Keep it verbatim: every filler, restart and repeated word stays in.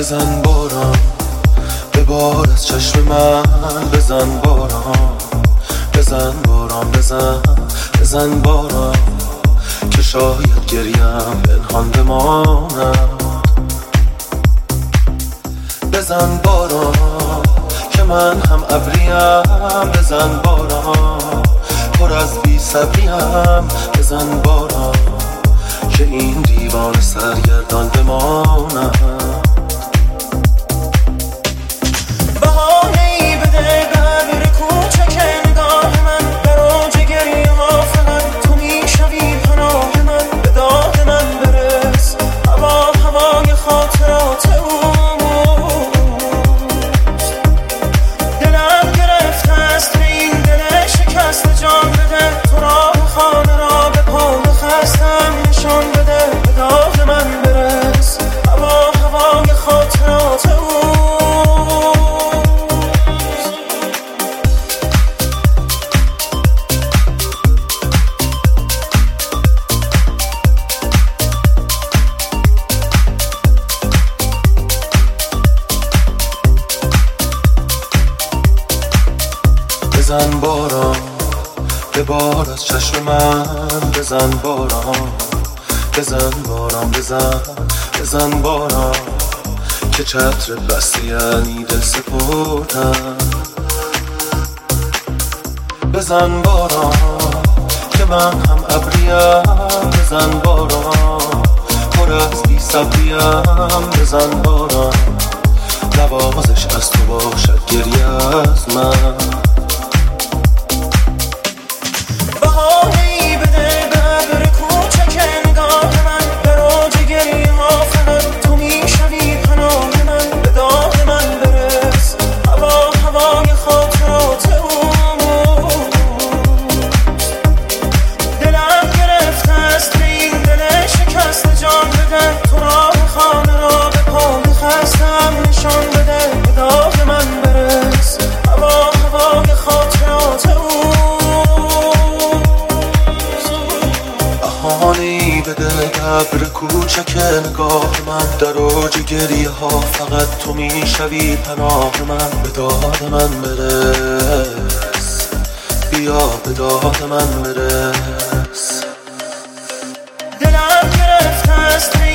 بزن باران به بار از چشم من، بزن باران بزن باران بزن بزن باران که شاید گریم پنهان بماند. بزن باران که من هم ابریم، بزن باران پر از بی صبریم، بزن باران که این دیوان سرگردان بماند. بهانه‌ای بده به ابر کوچک نگاه من، در اوج گریه ها فقط تو میشوی پناه من. به داد من برس هوا هوای خاطرات اوست. دلم گرفته است به این دل شکست، جان بده تو راه خانه را به پا خستم نشان بده. به داد من برس هوا هوای خاطرات اوست. بزن باران به بار از چشم من، بزن باران بزن باران بزن بزن باران که چتر بستی یعنی دل سپردم. بزن باران که من هم ابریم، بزن باران پر از بی صبریم، بزن باران نوازش از تو باشد گریه از من. بهانه‌ای بده به ابر کوچک نگاه من، در اوج گریه ها فقط تو میشوی پناه من. به داد من برس هوا هوای خاطرات اوست. دلم گرفته است به این دل شکست، جان بده تو راه خانه را به پا خستم نشان بده. به داد من برس هوا هوای خاطرات اوست. بهانه‌ای بده ابر کوچک نگاه من، در اوج گریه ها فقط تو میشوی پناه من. به داد من برس بیا به داد من برس. دلم گرفته است